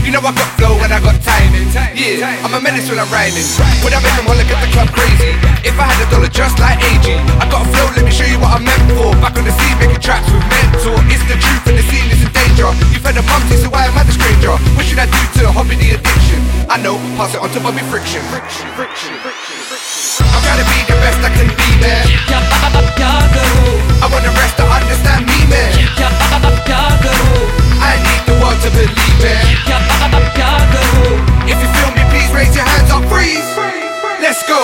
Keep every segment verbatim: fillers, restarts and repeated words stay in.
You know I got flow and I got timing. Yeah, I'm a menace when I'm rhyming. When I make them wanna get the club crazy. If I had a dollar just like A G, I got a flow, let me show you what I'm meant for. Back on the scene making tracks with mentor. It's the truth and the scene is in danger. You've heard of Mumsy, so why am I the stranger? What should I do to hobby the addiction? I know, pass it on to Bobby Friction. Friction, friction, friction, friction. I'm trying to be the best I can be, man. I want the rest to understand me, man. I need the world to believe, man. If you feel me, please raise your hands up, freeze. Let's go.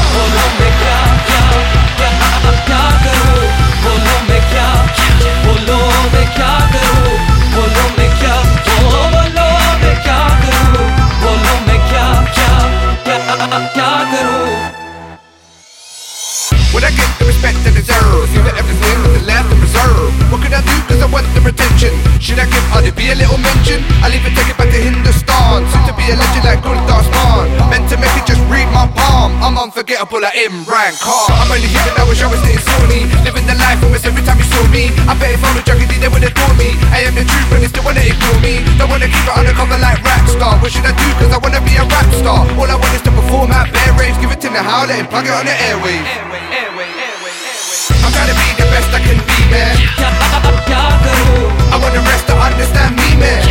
Would I get the respect I deserve? See the everything with the left and reserve. What could I do cause I want the retention? Should I give Adi B a little mention? I'll even take it back to Hindustan. Soon to be a legend like Gurdas Khan. Meant to make it just read my palm. I'm unforgettable like Imran Khan. I'm only human, I wish I was sitting Sony. Living the life almost every time you saw me. I bet if I was junkie they would adore me. I am the truth but they still wanna ignore me. Don't wanna keep it undercover like rap star. What should I do cause I wanna be a rap star? All I want is to perform at bare raves. Give it to the howl, let him plug it on the airwaves. I'm trying to be the best I can be, man. I want the rest to understand me, man.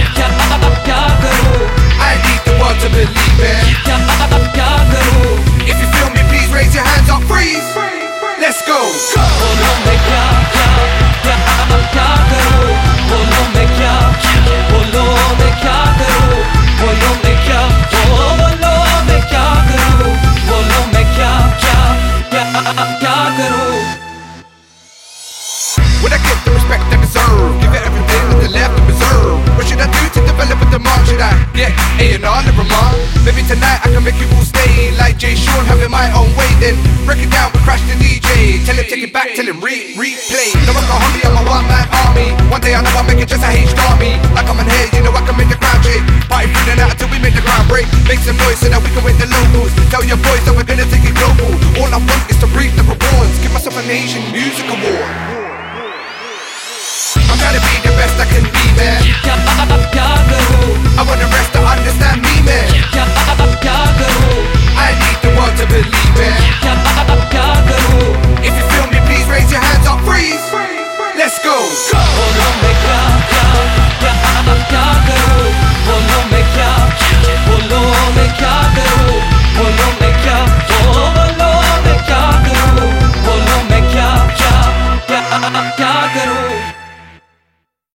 I need the world to believe, man. If you feel me, please raise your hands up, freeze. Let's go. Would I get the respect I deserve? Give it everything with the left and reserve. What should I do to develop with the mark? Should I get A and R, never mind? Maybe tonight I can make you all stay like Jay Sean, having my own way. Then break it down with Crash the D J. Tell him take it back, tell him re replay. No I can't hurry, I'm a one man army. One day I know I'll make it just a H-star me. Like I'm in here, you know I can make the crowd shake. Party through the night until we make the ground break. Make some noise so that we can win the locals. Tell your boys that we're gonna take it global. All I want is to reap the rewards. Give myself an Asian Music Award. I'm trying to be the best I can be, man.